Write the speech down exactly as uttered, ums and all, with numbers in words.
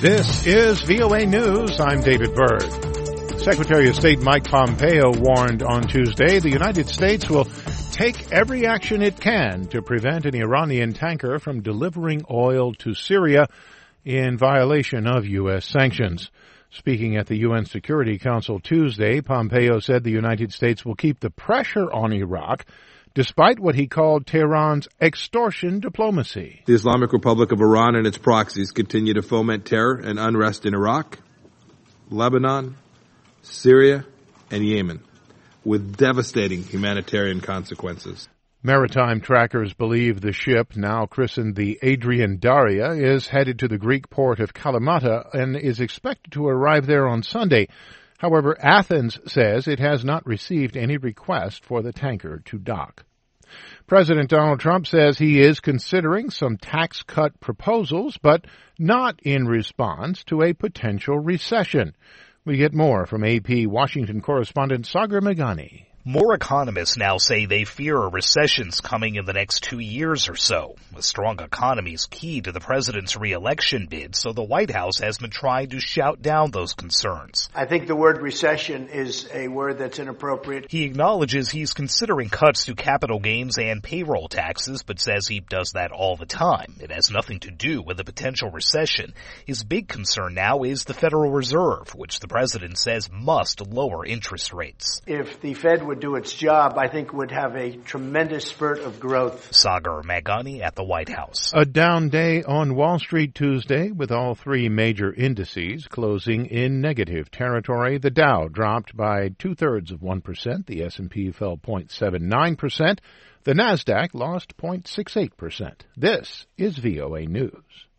This is V O A News. I'm David Byrd. Secretary of State Mike Pompeo warned on Tuesday the United States will take every action it can to prevent an Iranian tanker from delivering oil to Syria in violation of U S sanctions. Speaking at the U N Security Council Tuesday, Pompeo said the United States will keep the pressure on Iraq despite what he called Tehran's extortion diplomacy. The Islamic Republic of Iran and its proxies continue to foment terror and unrest in Iraq, Lebanon, Syria, and Yemen, with devastating humanitarian consequences. Maritime trackers believe the ship, now christened the Adrian Daria, is headed to the Greek port of Kalamata and is expected to arrive there on Sunday. However, Athens says it has not received any request for the tanker to dock. President Donald Trump says he is considering some tax cut proposals, but not in response to a potential recession. We get more from A P Washington correspondent Sagar Meghani. More economists now say they fear a recession's coming in the next two years or so. A strong economy is key to the president's re-election bid, so the White House has been trying to shout down those concerns. I think the word recession is a word that's inappropriate. He acknowledges he's considering cuts to capital gains and payroll taxes, but says he does that all the time. It has nothing to do with a potential recession. His big concern now is the Federal Reserve, which the president says must lower interest rates. If the Fed would do its job, I think would have a tremendous spurt of growth. Sagar Meghani at the White House. A down day on Wall Street Tuesday with all three major indices closing in negative territory. The Dow dropped by two-thirds of one percent. The S and P fell zero point seven nine percent. The Nasdaq lost zero point six eight percent. This is V O A News.